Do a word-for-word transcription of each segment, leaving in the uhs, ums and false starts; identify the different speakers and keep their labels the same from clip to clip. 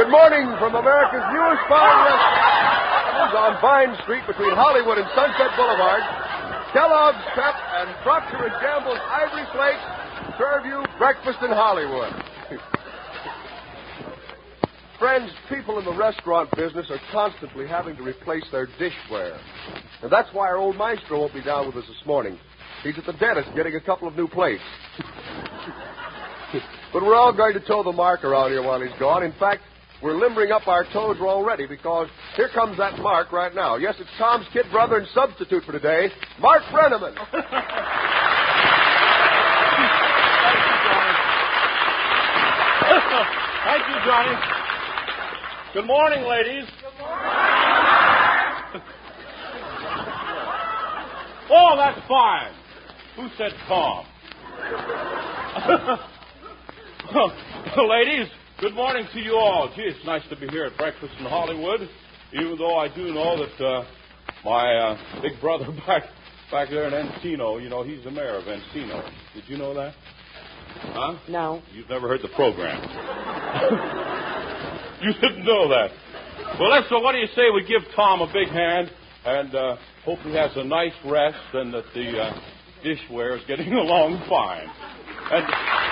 Speaker 1: Good morning from America's newest fine restaurant on Vine Street between Hollywood and Sunset Boulevard. Kellogg's Pep and Procter and Gamble's Ivory Flakes serve you breakfast in Hollywood. Friends, people in the restaurant business are constantly having to replace their dishware. And that's why our old maestro won't be down with us this morning. He's at the dentist getting a couple of new plates. But we're all going to toe the mark around here while he's gone. In fact, we're limbering up our toes already because here comes that Mark right now. Yes, it's Tom's kid brother and substitute for today, Mark Brenneman.
Speaker 2: Thank you, Johnny. Good morning, ladies. Good morning. Oh, that's fine. Who said Tom? Ladies, good morning to you all. Gee, it's nice to be here at breakfast in Hollywood, even though I do know that uh, my uh, big brother back back there in Encino, you know, he's the mayor of Encino. Did you know that? Huh?
Speaker 3: No.
Speaker 2: You've never heard the program. You didn't know that. Well, let's, so what do you say we give Tom a big hand and uh, hope he has a nice rest and that the uh, dishware is getting along fine. And...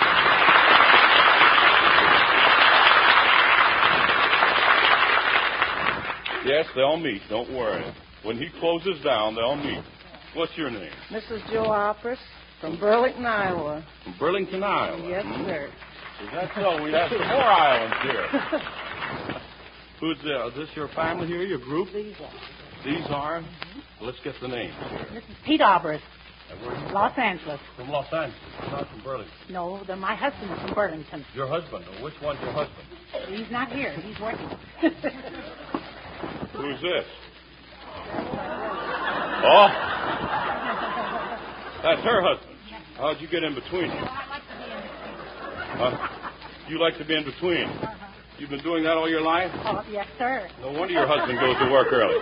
Speaker 2: Yes, they'll meet. Don't worry. When he closes down, they'll meet. What's your name?
Speaker 3: Missus Joe Opris from Burlington, Iowa.
Speaker 2: From Burlington, Iowa?
Speaker 3: Yes,
Speaker 2: hmm?
Speaker 3: sir.
Speaker 2: Is that so? We have some more Iowans here. Who's uh, is this your family here, your group?
Speaker 3: These are.
Speaker 2: These are? Mm-hmm. Let's get the names here.
Speaker 3: This is Pete Opris, Los Angeles.
Speaker 2: From Los Angeles, not from Burlington.
Speaker 3: No, the, my husband is from Burlington.
Speaker 2: Your husband? Which one's your husband?
Speaker 3: He's not here. He's working.
Speaker 2: Who's this? Oh, that's her husband. How'd you get in between you? Uh, you like to be in between? Uh-huh. You've been doing that all your life?
Speaker 3: Oh, yes, sir.
Speaker 2: No wonder your husband goes to work early.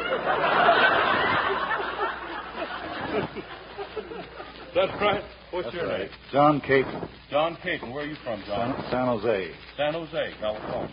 Speaker 2: That's right. What's
Speaker 4: That's
Speaker 2: your
Speaker 4: right.
Speaker 2: name?
Speaker 4: John Caton.
Speaker 2: John Caton. Where are you from, John?
Speaker 4: San, San Jose.
Speaker 2: San Jose, California.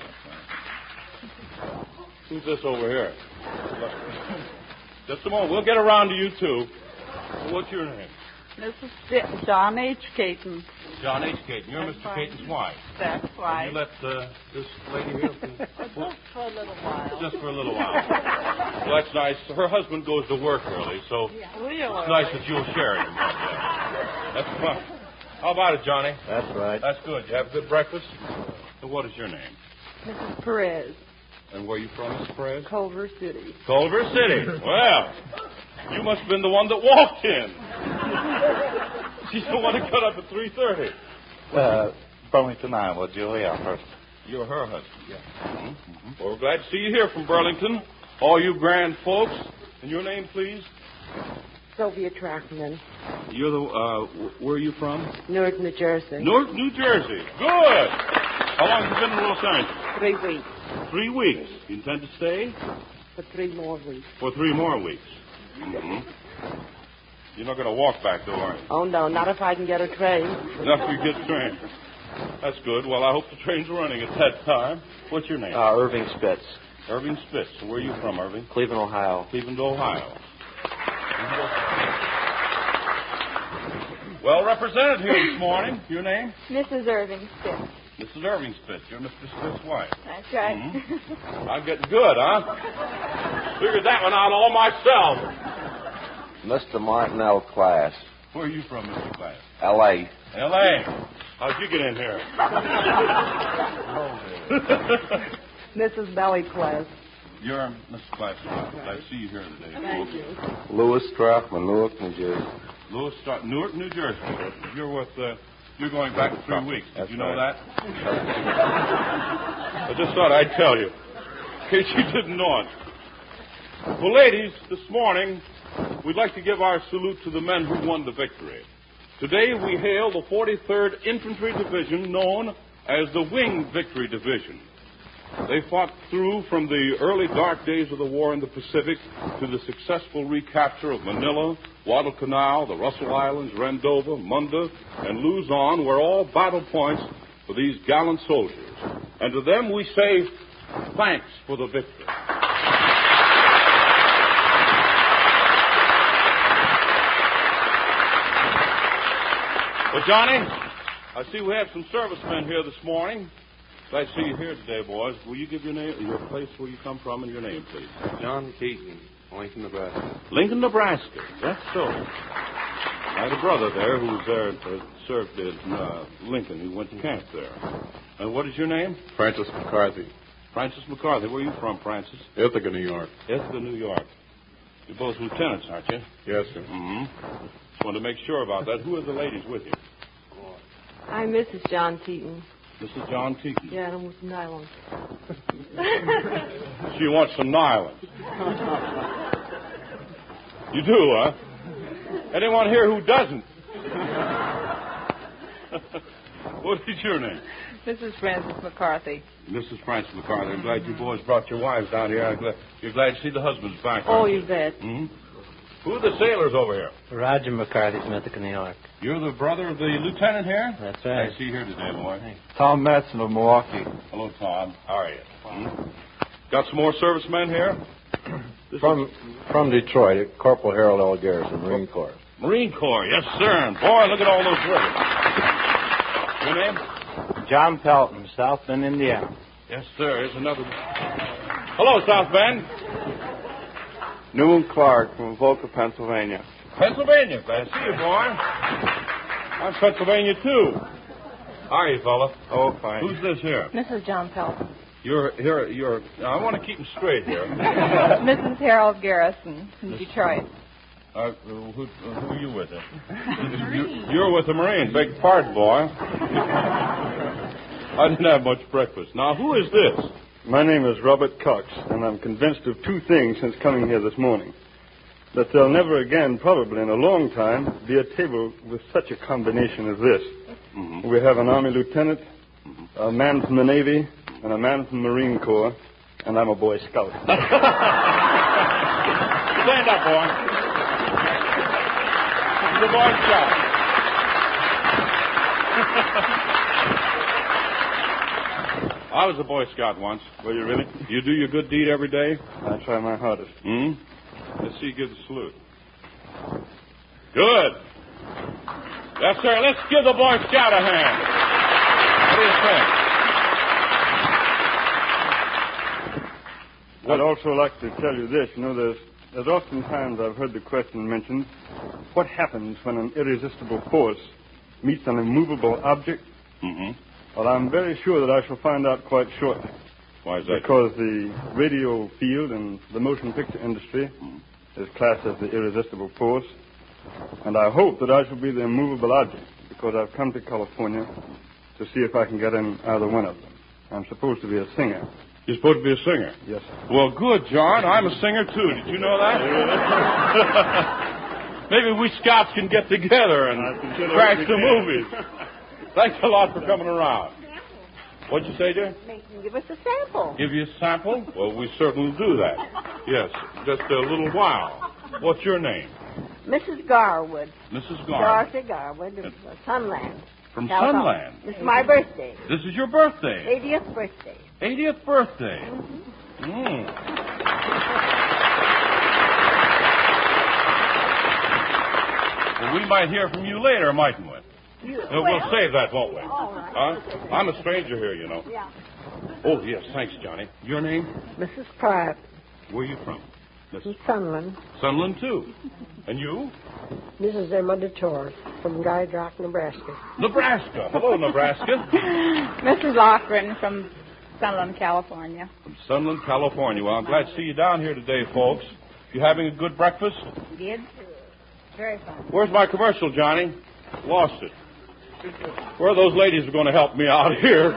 Speaker 2: Who's this over here? Just a moment. We'll get around to you, too. What's your name?
Speaker 5: This is John H. Caton.
Speaker 2: John H. Caton. You're
Speaker 5: That's
Speaker 2: Mister
Speaker 5: right.
Speaker 2: Caton's wife.
Speaker 5: That's right.
Speaker 2: And you let uh, this lady here...
Speaker 5: Just for a little while.
Speaker 2: Just for a little while. Well, that's nice. Her husband goes to work early, so
Speaker 5: Yeah, really?
Speaker 2: it's nice that you'll share him. That's fun. How about it, Johnny?
Speaker 4: That's right.
Speaker 2: That's good. You have a good breakfast? So what is your name?
Speaker 5: Missus Perez,
Speaker 2: And where are you from, Miss Perez?
Speaker 5: Culver City.
Speaker 2: Culver City. Well, you must have been the one that walked in. She's the one that got up at three thirty.
Speaker 4: Uh, Burlington, Iowa. Julia Hurst.
Speaker 2: You're her husband. Yeah. Mm-hmm. Well, we're glad to see you here from Burlington. All you grand folks. And your name, please?
Speaker 3: Sylvia Trackman,
Speaker 2: You're the, uh, where are you from?
Speaker 3: Newark, New Jersey.
Speaker 2: Newark, New Jersey. Good. How long have you been in Los Angeles?
Speaker 3: Three weeks.
Speaker 2: Three weeks. You intend to stay?
Speaker 3: For three more weeks.
Speaker 2: For three more weeks. Mm-hmm. You're not going to walk back, though, are you?
Speaker 3: Oh, no, not if I can get a train.
Speaker 2: Enough to get the train. That's good. Well, I hope the train's running at that time. What's your name?
Speaker 6: Uh, Irving Spitz.
Speaker 2: Irving Spitz. Where are you from, Irving?
Speaker 6: Cleveland, Ohio.
Speaker 2: Cleveland, Ohio. Well represented here this morning. Your name?
Speaker 5: Missus Irving Spitz.
Speaker 2: Missus Irving Spitz. You're Mister Spitz's wife.
Speaker 5: That's right.
Speaker 2: Mm-hmm. I'm getting good, huh? Figured that one out all myself.
Speaker 6: Mister Martin L. Class.
Speaker 2: Where are you from, Mister Class?
Speaker 6: L A.
Speaker 2: L A. How'd you get in here?
Speaker 3: Missus Belly Class.
Speaker 2: You're Mister Class. I see you here today.
Speaker 3: Thank you.
Speaker 6: Louis Strauchman, Newark, New Jersey.
Speaker 2: Louis Stra- Newark, New Jersey. You're with, uh, you're going back for three weeks. Did
Speaker 6: That's
Speaker 2: you know
Speaker 6: right.
Speaker 2: that? I just thought I'd tell you, in case you didn't know it. Well, ladies, this morning, we'd like to give our salute to the men who won the victory. Today, we hail the forty-third Infantry Division, known as the Wing Victory Division. They fought through from the early dark days of the war in the Pacific to the successful recapture of Manila, Guadalcanal, the Russell Islands, Rendova, Munda, and Luzon were all battle points for these gallant soldiers. And to them we say, Thanks for the victory. Well, Johnny, I see we have some servicemen here this morning. Glad to see you here today, boys. Will you give your name, your place where you come from, and your name, please?
Speaker 6: John Keaton, Lincoln, Nebraska.
Speaker 2: Lincoln, Nebraska. That's so. I had a brother there who was there, uh, served in uh, Lincoln. He went to camp there. And what is your name?
Speaker 6: Francis McCarthy,
Speaker 2: Francis McCarthy. Where are you from, Francis?
Speaker 6: Ithaca, New York.
Speaker 2: Ithaca, New York. You're both lieutenants, aren't you?
Speaker 6: Yes, sir.
Speaker 2: Mm-hmm. Just wanted to make sure about that. Who are the ladies with you?
Speaker 3: I'm Missus John Teaton.
Speaker 2: This is John Tiki.
Speaker 3: Yeah, and I'm with nylon.
Speaker 2: She wants some nylon. You do, huh? Anyone here who doesn't? What is your name?
Speaker 5: Missus Francis McCarthy.
Speaker 2: Missus Francis McCarthy. I'm glad you boys brought your wives down here. I'm glad, you're glad to see the husbands back.
Speaker 3: Oh, you bet.
Speaker 2: Hmm? Who are the sailors over here?
Speaker 7: Roger McCarthy from Ithaca, New York.
Speaker 2: You're the brother of the lieutenant here?
Speaker 7: That's right.
Speaker 2: I see you here today, boy. Hey.
Speaker 6: Tom Matson of Milwaukee.
Speaker 2: Hello, Tom. How are you? Hmm? Got some more servicemen here? This
Speaker 6: From
Speaker 2: is...
Speaker 6: from Detroit, Corporal Harold L. Garrison, Marine Corps.
Speaker 2: Marine Corps, yes, sir. And boy, look at all those ribbons. Your name?
Speaker 7: John Pelton, South Bend, Indiana.
Speaker 2: Yes, sir. Here's another. Hello, South Bend.
Speaker 6: Newman Clark from Avoca, Pennsylvania.
Speaker 2: Pennsylvania. Glad to see you, boy. I'm Pennsylvania, too. How are you, fella?
Speaker 6: Oh, fine.
Speaker 2: Who's this here?
Speaker 5: Missus John Pelton.
Speaker 2: You're here. You're. I want to keep them straight here.
Speaker 5: Missus Harold Garrison from Detroit.
Speaker 2: Uh, who, who are you with? You're, you're with the Marine. Beg pardon, boy. I didn't have much breakfast. Now, who is this?
Speaker 8: My name is Robert Cox, and I'm convinced of two things since coming here this morning. That there'll never again, probably in a long time, be a table with such a combination as this.
Speaker 2: Mm-hmm.
Speaker 8: We have an Army lieutenant,
Speaker 2: mm-hmm. a
Speaker 8: a man from the Navy, and a man from the Marine Corps, and I'm a Boy Scout.
Speaker 2: Stand up, boy. He's a Boy Scout. I was a Boy Scout once.
Speaker 8: Were you really?
Speaker 2: You do your good deed every day?
Speaker 8: I try my hardest.
Speaker 2: Hmm? Let's see you give the salute. Good. Yes, sir. Let's give the Boy Scout a hand. What do you think?
Speaker 8: I'd also like to tell you this. You know, there's, there's oftentimes I've heard the question mentioned, what happens when an irresistible force meets an immovable object?
Speaker 2: Mm-hmm.
Speaker 8: Well, I'm very sure that I shall find out quite shortly.
Speaker 2: Why is that?
Speaker 8: Because the radio field and the motion picture industry
Speaker 2: mm.
Speaker 8: is classed as the irresistible force. And I hope that I shall be the immovable object, because I've come to California to see if I can get in either one of them. I'm supposed to be a singer.
Speaker 2: You're supposed to be a singer?
Speaker 8: Yes, sir.
Speaker 2: Well, good, John. I'm a singer, too. Did you know that? Maybe we scouts can get together and crack some movies. Thanks a lot for coming around. What'd you say, dear?
Speaker 5: Give us a sample.
Speaker 2: Give you a sample? Well, we certainly do that. Yes, just a little while. What's your name?
Speaker 9: Missus Garwood.
Speaker 2: Missus Garwood.
Speaker 9: Dorothy Garwood of uh, Sunland.
Speaker 2: From
Speaker 9: California.
Speaker 2: Sunland?
Speaker 9: This is my birthday.
Speaker 2: This is your birthday?
Speaker 9: eightieth birthday.
Speaker 2: eightieth birthday?
Speaker 9: Mm-hmm.
Speaker 2: Mm. Well, we might hear from you later, mightn't we?
Speaker 9: You,
Speaker 2: Uh,
Speaker 9: well,
Speaker 2: we'll save that, won't we?
Speaker 9: All right.
Speaker 2: Huh? I'm a stranger here, you know.
Speaker 9: Yeah.
Speaker 2: Oh, yes, thanks, Johnny. Your name?
Speaker 3: Missus Pratt
Speaker 2: Where are you from?
Speaker 3: from Sunland.
Speaker 2: Sunland, too. And you?
Speaker 3: Missus Emma DeTore from Guide Rock, Nebraska.
Speaker 2: Nebraska. Hello, Nebraska.
Speaker 5: Missus Lochran from Sunland, California.
Speaker 2: From Sunland, California. Well, I'm glad to see you down here today, folks. You having a good breakfast?
Speaker 5: Did? Very fun.
Speaker 2: Where's my commercial, Johnny? Lost it. Where are those ladies who are going to help me out here?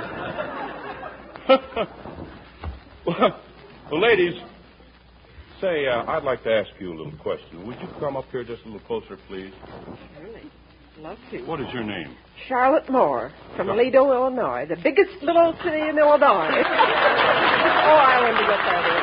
Speaker 2: well, the ladies, say, uh, I'd like to ask you a little question. Would you come up here just a little closer, please?
Speaker 3: Really? Love to.
Speaker 2: What is your name?
Speaker 3: Charlotte Moore from Lido, Illinois, the biggest little city in Illinois. oh, I wanted to get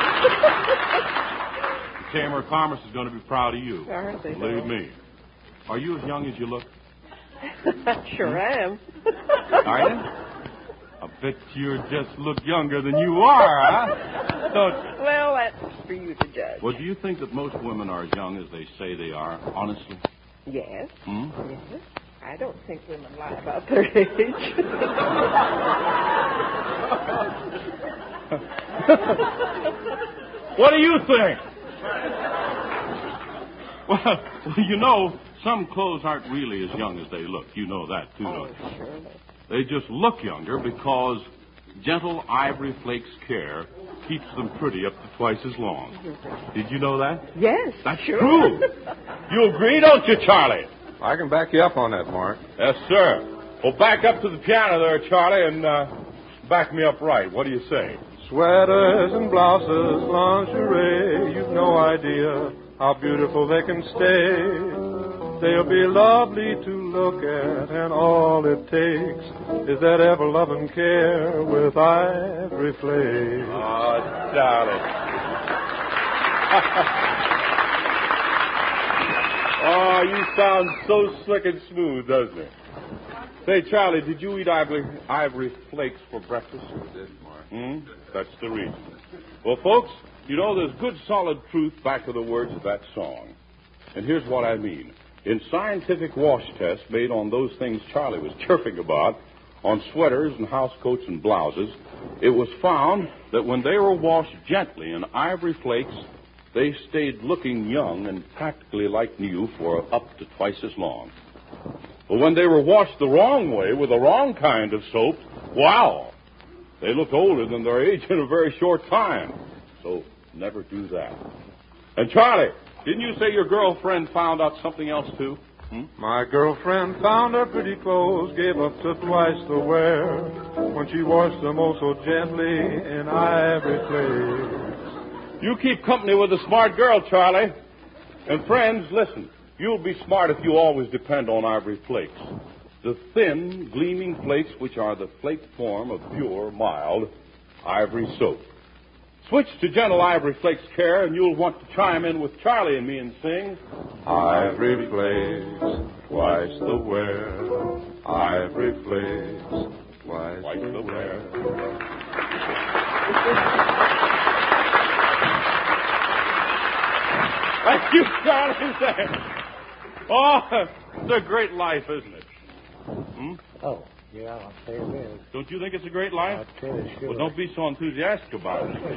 Speaker 3: that in.
Speaker 2: The Chamber of Commerce is going to be proud of you.
Speaker 3: Aren't they?
Speaker 2: Believe me. Are you as young as you look?
Speaker 3: Sure I am.
Speaker 2: Are you? I bet you just look younger than you are, huh? Don't you?
Speaker 3: Well, that's for you to judge.
Speaker 2: Well, do you think that most women are as young as they say they are, honestly?
Speaker 3: Yes.
Speaker 2: Hmm?
Speaker 3: Yes. I don't think women lie about their age.
Speaker 2: What do you think? Well, you know, some clothes aren't really as young as they look. You know that, too, don't you?
Speaker 3: Oh, surely.
Speaker 2: They just look younger because gentle Ivory Flakes care keeps them pretty up to twice as long. Did you know that?
Speaker 3: Yes,
Speaker 2: That's
Speaker 3: sure.
Speaker 2: true. You agree, don't you, Charlie?
Speaker 6: I can back you up on that, Mark.
Speaker 2: Yes, sir. Well, back up to the piano there, Charlie, and uh, back me up right. What do you say?
Speaker 10: Sweaters and blouses, lingerie, you've no idea how beautiful they can stay. They'll be lovely to look at, and all it takes is that ever-loving care with Ivory Flakes.
Speaker 2: Oh, darling. Oh, you sound so slick and smooth, doesn't it? Say, Charlie, did you eat ivory, ivory flakes for breakfast?
Speaker 6: I did, Mark.
Speaker 2: Hmm? That's the reason. Well, folks, you know there's good solid truth back of the words of that song. And here's what I mean. In scientific wash tests made on those things Charlie was chirping about, on sweaters and house coats and blouses, it was found that when they were washed gently in ivory flakes, they stayed looking young and practically like new for up to twice as long. But when they were washed the wrong way with the wrong kind of soap, wow, they looked older than their age in a very short time. So never do that. And Charlie, didn't you say your girlfriend found out something else, too? Hmm?
Speaker 10: My girlfriend found her pretty clothes, gave up to twice the wear, when she washed them oh so gently in ivory flakes.
Speaker 2: You keep company with a smart girl, Charlie. And friends, listen. You'll be smart if you always depend on ivory flakes. The thin, gleaming flakes which are the flake form of pure, mild ivory soap. Switch to gentle Ivory Flakes care, and you'll want to chime in with Charlie and me and sing,
Speaker 10: Ivory Flakes, twice the wear. Ivory Flakes, twice,
Speaker 2: twice the wear. Thank you, Charlie. Oh, it's a great life, isn't it? Hmm?
Speaker 7: Oh, yeah, I'll say it is.
Speaker 2: Don't you think it's a great life?
Speaker 7: I'll tell you, sure.
Speaker 2: Well, don't be so enthusiastic about it.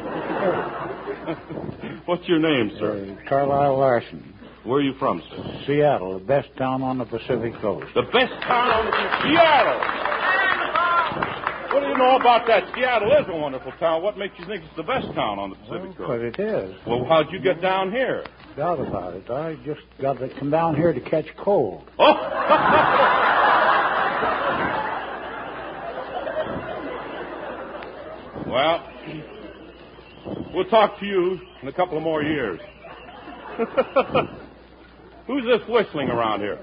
Speaker 2: What's your name, sir?
Speaker 7: Uh, Carlisle Larson.
Speaker 2: Where are you from, sir?
Speaker 7: Seattle, the best town on the Pacific Coast.
Speaker 2: The best town on the Seattle. What do you know about that? Seattle is a wonderful town. What makes you think it's the best town on the Pacific
Speaker 7: Well,
Speaker 2: Coast?
Speaker 7: but it is.
Speaker 2: Well, how'd you get down here?
Speaker 7: Doubt about it. I just got to come down here to catch cold.
Speaker 2: Oh! Well, we'll talk to you in a couple of more years. Who's this whistling around here?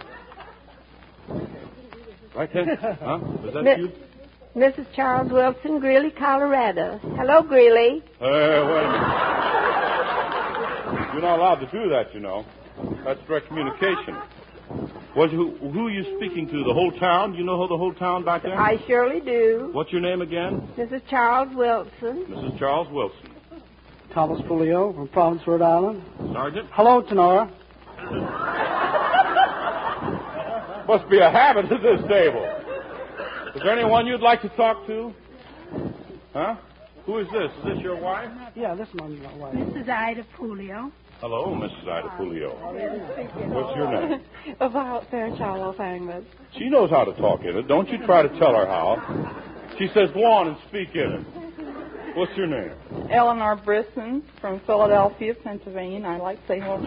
Speaker 2: Right there? Huh? Is that
Speaker 9: Mi-
Speaker 2: you?
Speaker 9: Missus Charles Wilson, Greeley, Colorado. Hello, Greeley.
Speaker 2: Hey, wait a minute. You're not allowed to do that, you know. That's direct communication. Was who, who are you speaking to? The whole town? Do you know the whole town back there?
Speaker 9: I surely do.
Speaker 2: What's your name again?
Speaker 9: Missus Charles Wilson.
Speaker 2: Missus Charles Wilson.
Speaker 11: Thomas Pulio from Providence, Rhode Island.
Speaker 2: Sergeant?
Speaker 11: Hello, Tenora.
Speaker 2: Must be a habit at this table. Is there anyone you'd like to talk to? Huh? Who is this? Is this your wife?
Speaker 11: Yeah, this is my wife.
Speaker 5: Missus Ida Pulio.
Speaker 2: Hello, Missus Ida Pulio. What's your name?
Speaker 3: About Fairchild, Los Angeles.
Speaker 2: She knows how to talk in it. Don't you try to tell her how. She says, go on and speak in it. What's your name?
Speaker 5: Eleanor Brisson from Philadelphia, Pennsylvania. I'd like to say hello.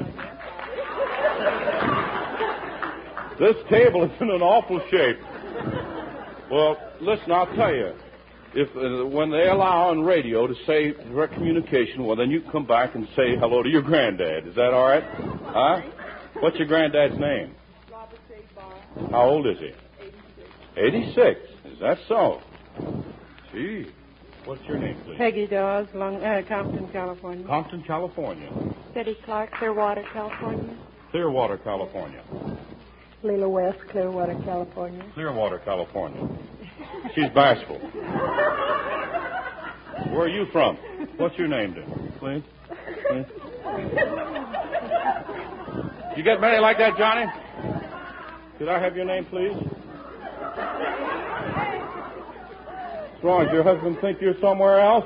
Speaker 2: This table is in an awful shape. Well, listen, I'll tell you. If uh, when they allow on radio to say direct communication, well, then you come back and say hello to your granddad. Is that all right? Huh? What's your granddad's name?
Speaker 3: Robert J. Barr.
Speaker 2: How old is he? eighty-six. Is that so? Gee. What's your name, please?
Speaker 3: Peggy Dawes, Long, uh, Compton, California.
Speaker 2: Compton, California.
Speaker 3: Betty Clark, Clearwater, California.
Speaker 2: Clearwater, California.
Speaker 9: Leela West, Clearwater, California.
Speaker 2: Clearwater, California. She's bashful. Where are you from? What's your name, then? Please? Please? You get many like that, Johnny? Could I have your name, please? What's wrong? Does your husband think you're somewhere else?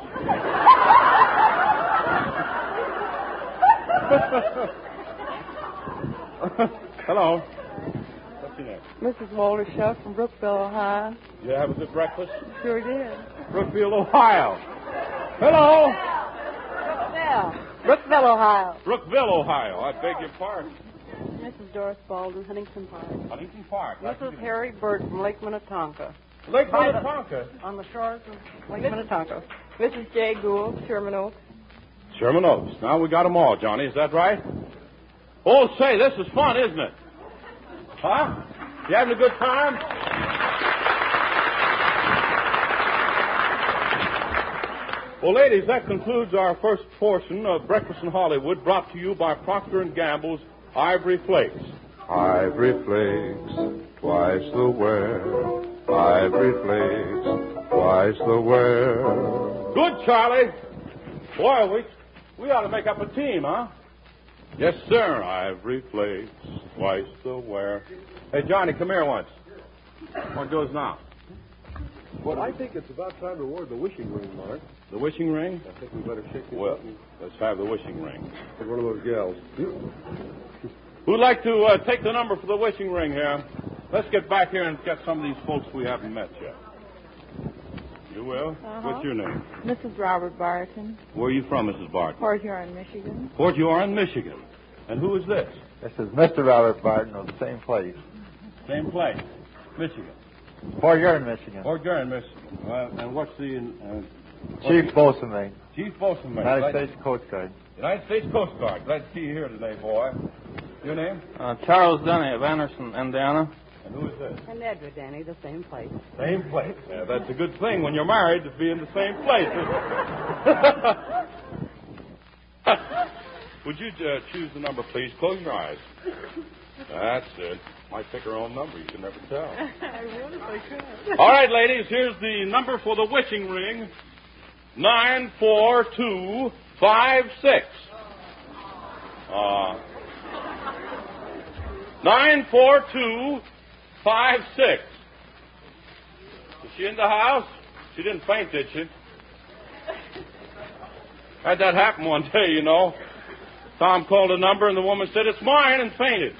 Speaker 2: Hello. What's your name?
Speaker 5: Missus Walter Shuck from Brookville, Ohio.
Speaker 2: Did you have a good breakfast?
Speaker 5: Sure did.
Speaker 2: Brookfield, Ohio. Hello.
Speaker 5: Brookville. Brookville, Ohio.
Speaker 2: Brookville, Ohio. I beg your pardon.
Speaker 5: Missus Doris Baldwin, Huntington Park.
Speaker 2: Huntington Park.
Speaker 5: Missus Harry Bird from Lake Minnetonka.
Speaker 2: Lake Minnetonka?
Speaker 5: On the shores of Lake Minnetonka. Missus J. Gould, Sherman Oaks.
Speaker 2: Sherman Oaks. Now we got them all, Johnny. Is that right? Oh, say, this is fun, isn't it? Huh? You having a good time? Well, ladies, that concludes our first portion of Breakfast in Hollywood, brought to you by Procter and Gamble's Ivory Flakes.
Speaker 10: Ivory flakes, twice the wear. Ivory flakes, twice the wear.
Speaker 2: Good, Charlie. Boy, we, we ought to make up a team, huh? Yes, sir. Ivory flakes, twice the wear. Hey, Johnny, come here once. What goes now?
Speaker 1: Well, I think it's about time to award the wishing ring, Mark.
Speaker 2: The wishing ring?
Speaker 1: I think we better shake it.
Speaker 2: Well, let's have the wishing ring.
Speaker 1: Take one of those gals.
Speaker 2: Who'd like to uh, take the number for the wishing ring here? Let's get back here and get some of these folks we haven't met yet. You will?
Speaker 5: Uh-huh.
Speaker 2: What's your name?
Speaker 5: Missus Robert Barton.
Speaker 2: Where are you from, Missus Barton?
Speaker 5: Port Huron, Michigan.
Speaker 2: Port Huron, Michigan. And who is this?
Speaker 4: This is Mister Robert Barton of the same place.
Speaker 2: Same place. Michigan.
Speaker 4: Port Huron, Michigan.
Speaker 2: Port Huron, Michigan. Uh, and what's the... Uh, what's
Speaker 4: Chief
Speaker 2: the...
Speaker 4: Bosun Mate.
Speaker 2: Chief Bosun Mate.
Speaker 4: United
Speaker 2: Glad...
Speaker 4: States Coast Guard.
Speaker 2: United States Coast Guard. Glad to see you here today, boy. Your name?
Speaker 12: Uh, Charles Denny of Anderson, Indiana.
Speaker 2: And who is this?
Speaker 3: And Edward Denny, the same place.
Speaker 2: Same place. Yeah, that's a good thing when you're married to be in the same place. Would you uh, choose the number, please? Close your eyes. That's it. Might pick her own number. You can never tell.
Speaker 5: I really could.
Speaker 2: All right, ladies. Here's the number for the wishing ring. Nine four two five six. Uh, nine four two five six. Is she in the house? She didn't faint, did she? Had that happen one day, you know. Tom called a number and the woman said, "It's mine," and fainted.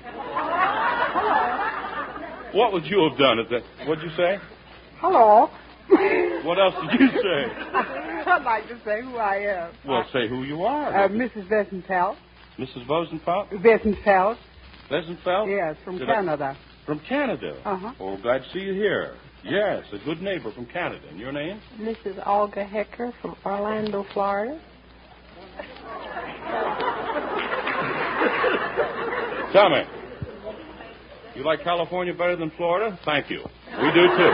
Speaker 2: What would you have done? Is that, what'd you say?
Speaker 11: Hello.
Speaker 2: What else did you say?
Speaker 11: I'd like to say who I am.
Speaker 2: Well, say who you are.
Speaker 11: Uh, Missus Wesenfeld.
Speaker 2: Missus Rosenfeld?
Speaker 11: Wesenfeld.
Speaker 2: Wesenfeld?
Speaker 11: Yes, from
Speaker 2: Did
Speaker 11: Canada.
Speaker 2: I, from Canada?
Speaker 11: Uh-huh.
Speaker 2: Oh, glad to see you here. Yes, a good neighbor from Canada. And your name?
Speaker 9: Missus Olga Hecker from Orlando, Florida.
Speaker 2: Tell me, you like California better than Florida? Thank you. We do, too.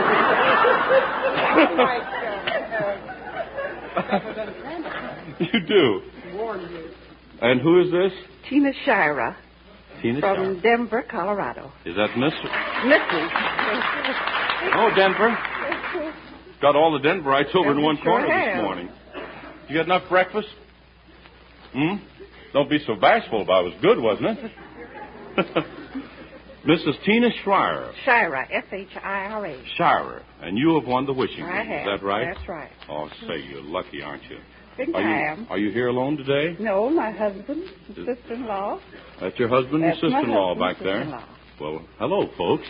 Speaker 2: You do. And who is this?
Speaker 3: Tina Shira.
Speaker 2: Tina
Speaker 3: from
Speaker 2: Shira.
Speaker 3: Denver, Colorado.
Speaker 2: Is that Mister
Speaker 3: Missus
Speaker 2: Oh, Denver. Got all the Denverites over
Speaker 3: Yes,
Speaker 2: in one
Speaker 3: we sure
Speaker 2: corner
Speaker 3: have.
Speaker 2: this morning. You got enough breakfast? Hmm? Don't be so bashful about it. It was good, wasn't it? Missus Tina Schreier.
Speaker 3: Shira, S H I R A.
Speaker 2: Shira. And you have won the wishing
Speaker 3: I
Speaker 2: ring.
Speaker 3: have.
Speaker 2: Is that right?
Speaker 3: That's right.
Speaker 2: Oh, say, you're lucky, aren't you?
Speaker 5: Think
Speaker 2: Are
Speaker 5: I
Speaker 2: you,
Speaker 5: am.
Speaker 2: are you here alone today?
Speaker 5: No, my husband, sister-in-law.
Speaker 2: That's your husband and
Speaker 5: That's my
Speaker 2: sister-in-law
Speaker 5: husband,
Speaker 2: back there?
Speaker 5: sister-in-law.
Speaker 2: Well, hello, folks.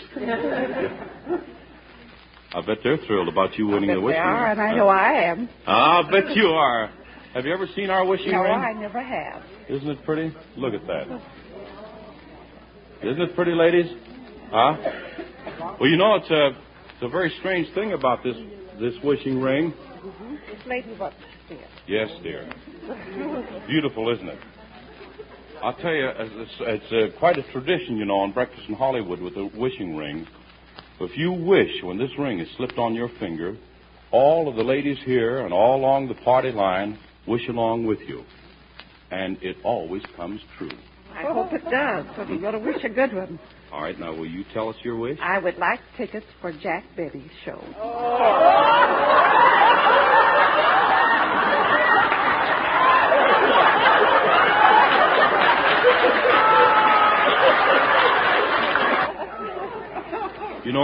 Speaker 2: I bet they're thrilled about you winning
Speaker 5: I
Speaker 2: the
Speaker 5: bet
Speaker 2: wishing
Speaker 5: they are,
Speaker 2: ring.
Speaker 5: and I know I am.
Speaker 2: I'll bet you are. Have you ever seen our wishing
Speaker 5: No,
Speaker 2: ring?
Speaker 5: I never have.
Speaker 2: Isn't it pretty? Look at that. Isn't it pretty, ladies? Huh? Well, you know, it's a, it's a very strange thing about this this wishing ring.
Speaker 3: Mm-hmm. This lady, what?
Speaker 2: Yes, dear. Beautiful, isn't it? I'll tell you, it's, it's uh, quite a tradition, you know, on Breakfast in Hollywood with the wishing ring. If you wish, when this ring is slipped on your finger, all of the ladies here and all along the party line wish along with you. And it always comes true.
Speaker 3: I hope it does, but you got to wish a good one.
Speaker 2: All right, now will you tell us your wish?
Speaker 3: I would like tickets for Jack Betty's show.
Speaker 2: Oh.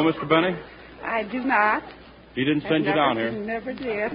Speaker 2: Mister Benny?
Speaker 11: I do not.
Speaker 2: He didn't send you
Speaker 11: never,
Speaker 2: down here.
Speaker 11: Never did.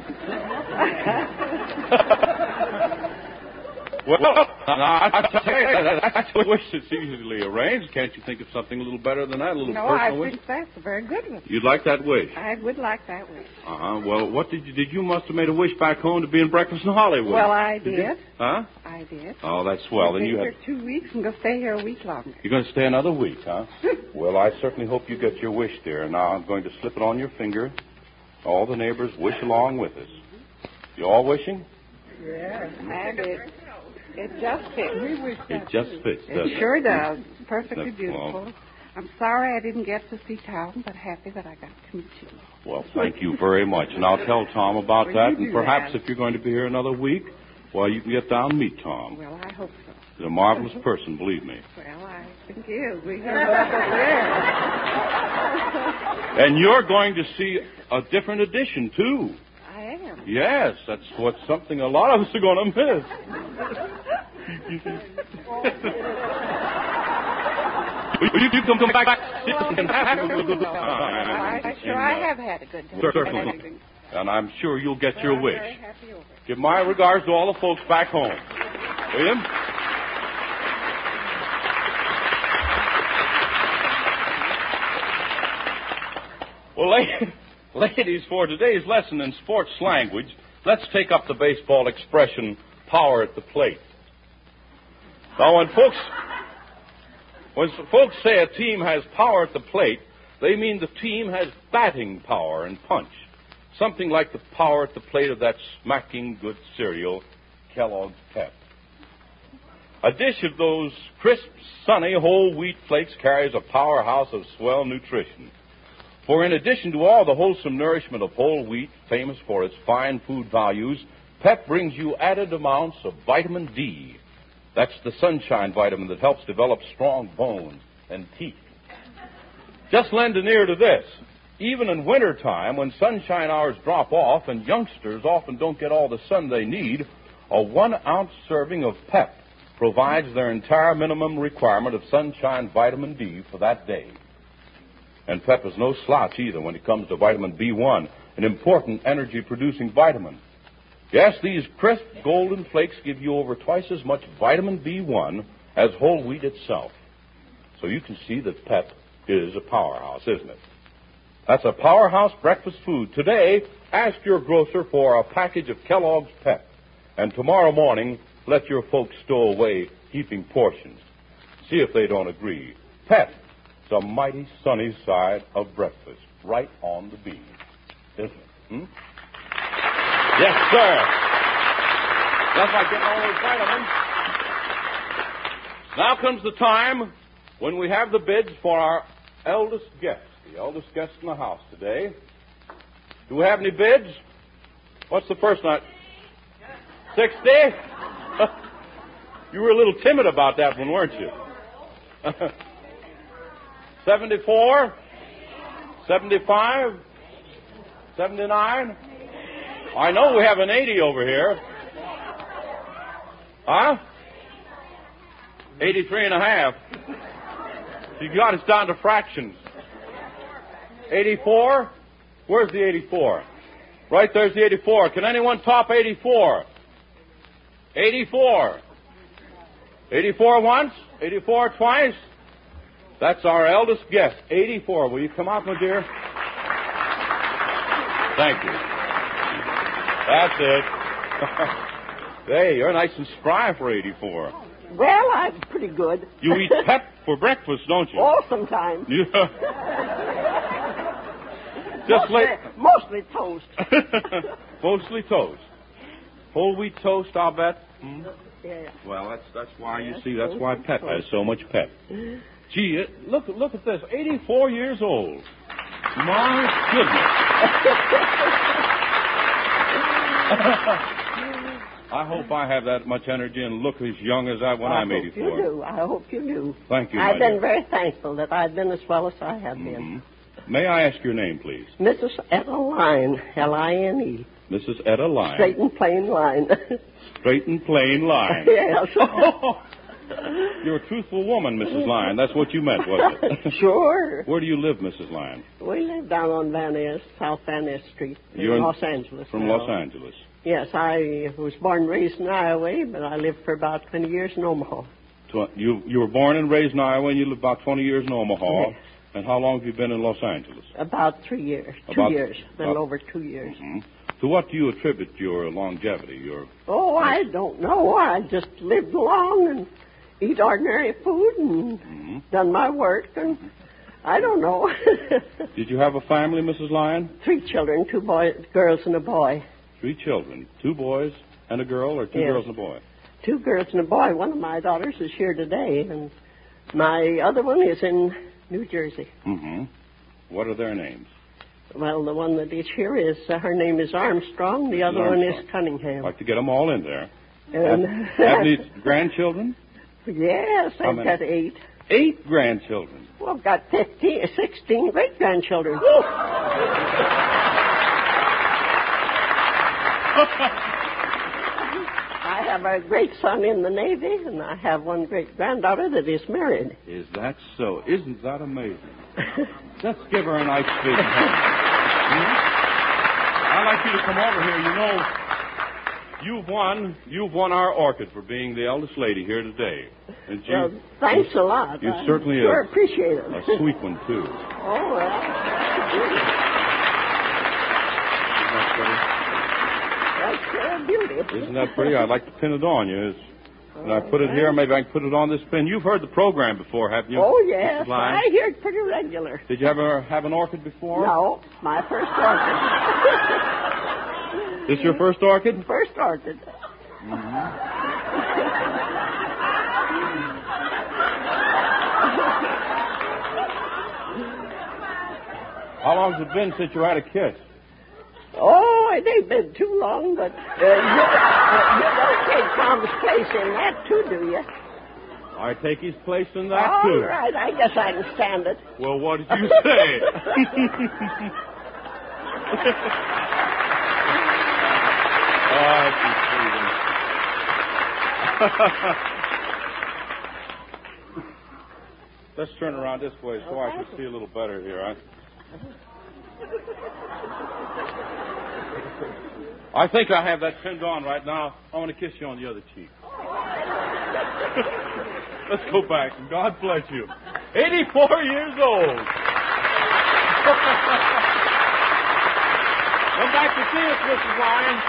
Speaker 2: Well, I, I tell you, that's a wish that's easily arranged. Can't you think of something a little better than that, a little
Speaker 11: no, I
Speaker 2: personal wish?
Speaker 11: think that's a very good one.
Speaker 2: You'd like that wish?
Speaker 11: I would like that wish.
Speaker 2: Uh-huh. Well, what did you, did you must have made a wish back home to be in Breakfast in Hollywood?
Speaker 11: Well, I
Speaker 2: did.
Speaker 11: did.
Speaker 2: Huh?
Speaker 11: I did.
Speaker 2: Oh, that's swell. Then
Speaker 11: I've
Speaker 2: you
Speaker 11: been
Speaker 2: have...
Speaker 11: here two weeks and going to stay here a week longer.
Speaker 2: You're going to stay another week, huh? Well, I certainly hope you get your wish, dear. Now I'm going to slip it on your finger. All the neighbors wish along with us. You all wishing?
Speaker 11: Yes, and it, it just fits. We wish
Speaker 2: It just fits, doesn't
Speaker 11: it? sure does. Perfectly
Speaker 2: That's-
Speaker 11: beautiful.
Speaker 2: well.
Speaker 11: I'm sorry I didn't get to see Tom, but happy that I got to meet you.
Speaker 2: Well, thank you very much. And I'll tell Tom about
Speaker 11: Well,
Speaker 2: that.
Speaker 11: you
Speaker 2: And
Speaker 11: do
Speaker 2: perhaps
Speaker 11: that.
Speaker 2: if you're going to be here another week, well, you can get down and meet Tom.
Speaker 11: Well, I hope so.
Speaker 2: He's a marvelous person, believe me.
Speaker 11: Well, I think he is. We can go up there.
Speaker 2: And you're going to see a different edition, too.
Speaker 11: I am.
Speaker 2: Yes, that's what's something a lot of us are going to miss. Will you come, come back? and have a good time.
Speaker 11: I, sure I have had a good time.
Speaker 2: Certainly. And I'm sure you'll get your
Speaker 11: I'm
Speaker 2: wish.
Speaker 11: very happy over it.
Speaker 2: Give my regards to all the folks back home. William? Well, ladies, for today's lesson in sports language, let's take up the baseball expression, power at the plate. Now, when folks, when folks say a team has power at the plate, they mean the team has batting power and punch. Something like the power at the plate of that smacking good cereal, Kellogg's Pep. A dish of those crisp, sunny whole wheat flakes carries a powerhouse of swell nutrition. For in addition to all the wholesome nourishment of whole wheat, famous for its fine food values, Pep brings you added amounts of vitamin D. That's the sunshine vitamin that helps develop strong bones and teeth. Just lend an ear to this. Even in wintertime, when sunshine hours drop off and youngsters often don't get all the sun they need, a one-ounce serving of Pep provides their entire minimum requirement of sunshine vitamin D for that day. And Pep is no slouch either when it comes to vitamin B one, an important energy-producing vitamin. Yes, these crisp golden flakes give you over twice as much vitamin B one as whole wheat itself. So you can see that Pep is a powerhouse, isn't it? That's a powerhouse breakfast food. Today, ask your grocer for a package of Kellogg's Pep. And tomorrow morning, let your folks stow away heaping portions. See if they don't agree. Pep, it's a mighty sunny side of breakfast, right on the beam, isn't it? Hmm? Yes, sir. That's like getting all those vitamins. Now comes the time when we have the bids for our eldest guest, the eldest guest in the house today. Do we have any bids? What's the first night? Sixty? You were a little timid about that one, weren't you? Seventy-four? Seventy-five? Seventy-nine? I know we have an eighty over here. Huh? Eighty-three and a half. You got us down to fractions. Eighty-four? Where's the eighty-four? Right there's the eighty-four. Can anyone top eighty-four? Eighty-four. Eighty-four once? Eighty-four twice? That's our eldest guest. Eighty-four. Will you come out, my dear? Thank you. That's it. Hey, you're nice and spry for eighty-four.
Speaker 3: Well, I'm pretty good.
Speaker 2: You eat Pep for breakfast, don't you?
Speaker 3: Oh, sometimes.
Speaker 2: Yeah. Just
Speaker 3: mostly,
Speaker 2: like
Speaker 3: mostly toast.
Speaker 2: Mostly toast. Whole wheat toast, I'll bet. Hmm?
Speaker 3: Yeah.
Speaker 2: Well, that's that's why you see that's why Pep has so much pep. Gee, it, look look at this. eighty-four years old. My goodness. I hope I have that much energy and look as young as I when
Speaker 3: I
Speaker 2: I'm
Speaker 3: hope
Speaker 2: eighty-four.
Speaker 3: You do. I hope you do.
Speaker 2: Thank you.
Speaker 3: I've
Speaker 2: my
Speaker 3: been
Speaker 2: dear.
Speaker 3: very thankful that I've been as well as I have been.
Speaker 2: Mm-hmm. May I ask your name, please?
Speaker 3: Missus Etta Line, L I N E.
Speaker 2: Missus Etta Line.
Speaker 3: Straight and plain line.
Speaker 2: Straight and plain line.
Speaker 3: Yes.
Speaker 2: Oh, You're a truthful woman, Missus Lyon. That's what you meant, wasn't it?
Speaker 3: Sure.
Speaker 2: Where do you live, Missus Lyon?
Speaker 3: We live down on Van Ness, South Van Ness Street, in
Speaker 2: You're in-
Speaker 3: Los Angeles.
Speaker 2: From
Speaker 3: now.
Speaker 2: Los Angeles.
Speaker 3: Yes, I was born and raised in Iowa, but I lived for about twenty years in Omaha.
Speaker 2: Tw- You you were born and raised in Iowa, and you lived about twenty years in Omaha.
Speaker 3: Yes.
Speaker 2: And how long have you been in Los Angeles?
Speaker 3: About three years. Two
Speaker 2: About-
Speaker 3: years. A little
Speaker 2: about-
Speaker 3: over two years.
Speaker 2: hmm To what do you attribute your longevity? Your
Speaker 3: Oh, I don't know. I just lived along and eat ordinary food and
Speaker 2: hmm
Speaker 3: done my work, and I don't know.
Speaker 2: Did you have a family, Missus Lyon?
Speaker 3: Three children, two boys, girls and a boy.
Speaker 2: Three children, two boys and a girl, or two
Speaker 3: Yes.
Speaker 2: girls and a boy?
Speaker 3: Two girls and a boy. One of my daughters is here today, and my other one is in New Jersey.
Speaker 2: Mm-hmm. What are their names?
Speaker 3: Well, the one that is here is, uh, her name is Armstrong. The other one is Cunningham.
Speaker 2: I'd like to get them all in there.
Speaker 3: And
Speaker 2: Have, have any grandchildren?
Speaker 3: Yes,
Speaker 2: How
Speaker 3: I've
Speaker 2: many?
Speaker 3: got eight.
Speaker 2: Eight grandchildren.
Speaker 3: Well, I've got fifteen, sixteen great-grandchildren. I have a great son in the Navy, and I have one great-granddaughter that is married.
Speaker 2: Is that so? Isn't that amazing? Let's give her a nice big hand. Hmm? I'd like you to come over here. You know, you've won. You've won our orchid for being the eldest lady here today. And you,
Speaker 3: Well, thanks a lot.
Speaker 2: You
Speaker 3: I
Speaker 2: certainly
Speaker 3: sure
Speaker 2: a,
Speaker 3: appreciate it.
Speaker 2: a sweet one too.
Speaker 3: Oh, well. That's a beauty.
Speaker 2: Isn't that pretty? I'd like to pin it on you. Is- And I put it here. Maybe I can put it on this pin. You've heard the program before, haven't you?
Speaker 3: Oh, yes.
Speaker 2: Missus Lyon?
Speaker 3: I hear it pretty regular.
Speaker 2: Did you ever have an orchid before?
Speaker 3: No, my first orchid.
Speaker 2: This your first orchid?
Speaker 3: First orchid.
Speaker 2: How long has it been since you had a kiss?
Speaker 3: Oh, it ain't been too long, but uh, you, uh, you don't take Tom's place in that, too, do you?
Speaker 2: I take his place in that,
Speaker 3: All
Speaker 2: too.
Speaker 3: right, I guess I can stand it.
Speaker 2: Well, what did you say? Oh, she's freezing. Let's turn around this way so I can see a little better here. I, I think I have that pinned on right now. I want to kiss you on the other cheek. Let's go back, and God bless you. eighty-four years old. Come back to see us, Missus Lyon.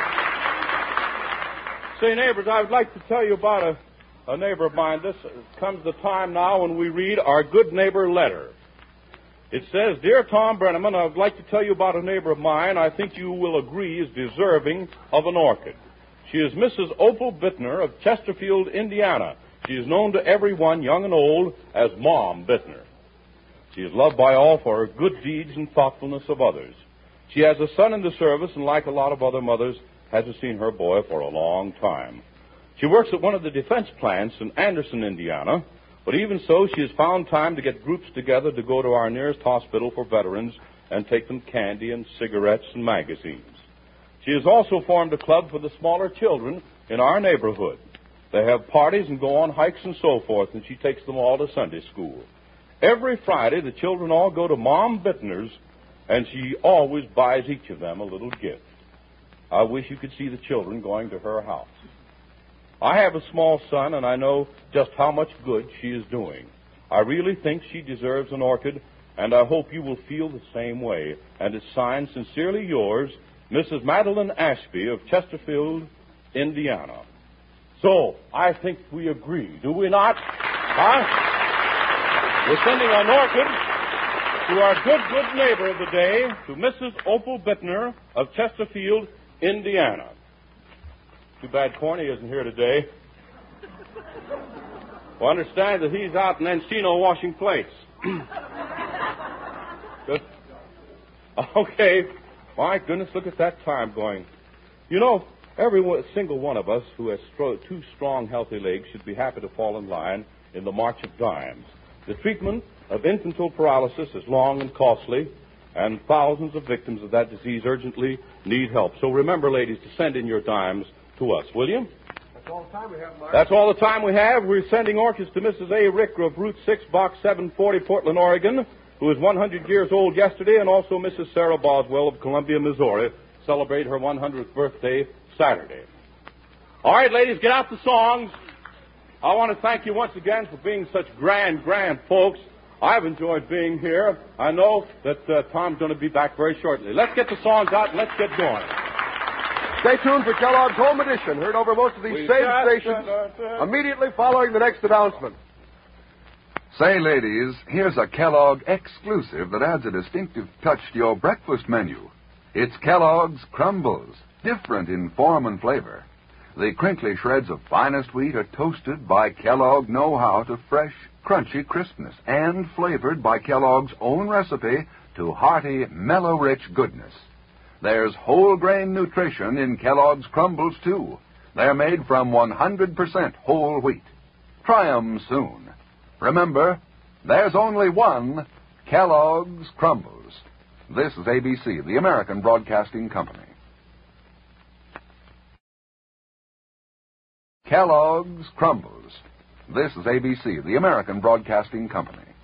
Speaker 2: Say, neighbors, I would like to tell you about a, a neighbor of mine. This comes the time now when we read our good neighbor letter. It says, Dear Tom Brenneman, I would like to tell you about a neighbor of mine I think you will agree is deserving of an orchid. She is Missus Opal Bittner of Chesterfield, Indiana. She is known to everyone, young and old, as Mom Bittner. She is loved by all for her good deeds and thoughtfulness of others. She has a son in the service, and like a lot of other mothers, hasn't seen her boy for a long time. She works at one of the defense plants in Anderson, Indiana, but even so, she has found time to get groups together to go to our nearest hospital for veterans and take them candy and cigarettes and magazines. She has also formed a club for the smaller children in our neighborhood. They have parties and go on hikes and so forth, and she takes them all to Sunday school. Every Friday, the children all go to Mom Bittner's, and she always buys each of them a little gift. I wish you could see the children going to her house. I have a small son, and I know just how much good she is doing. I really think she deserves an orchid, and I hope you will feel the same way. And it's signed, Sincerely Yours, Missus Madeline Ashby of Chesterfield, Indiana. So, I think we agree, do we not? Huh? We're sending an orchid to our good, good neighbor of the day, to Missus Opal Bittner of Chesterfield, Indiana. Too bad Corny isn't here today. Well, I understand that he's out in Encino washing plates. Good. Okay. My goodness, look at that time going. You know, every one, single one of us who has stro- two strong, healthy legs should be happy to fall in line in the march of dimes. The treatment of infantile paralysis is long and costly, and thousands of victims of that disease urgently need help. So remember, ladies, to send in your dimes to us, will you?
Speaker 1: That's all the time we have, Mark.
Speaker 2: That's all the time we have. We're sending orchids to Missus A. Ricker of Route six, Box seven forty, Portland, Oregon, who is one hundred years old yesterday, and also Missus Sarah Boswell of Columbia, Missouri, celebrate her one hundredth birthday Saturday. All right, ladies, get out the songs. I want to thank you once again for being such grand, grand folks. I've enjoyed being here. I know that uh, Tom's going to be back very shortly. Let's get the songs out and let's get going.
Speaker 1: Stay tuned for Kellogg's Home Edition, heard over most of these
Speaker 2: We
Speaker 1: same
Speaker 2: just,
Speaker 1: stations
Speaker 2: uh, uh,
Speaker 1: immediately following the next announcement.
Speaker 13: Say, ladies, here's a Kellogg exclusive that adds a distinctive touch to your breakfast menu. It's Kellogg's Crumbles, different in form and flavor. The crinkly shreds of finest wheat are toasted by Kellogg know-how to fresh, crunchy crispness and flavored by Kellogg's own recipe to hearty, mellow-rich goodness. There's whole grain nutrition in Kellogg's Crumbles, too. They're made from one hundred percent whole wheat. Try 'em soon. Remember, there's only one Kellogg's Crumbles. This is A B C, the American Broadcasting Company. Kellogg's Crumbles. This is A B C, the American Broadcasting Company.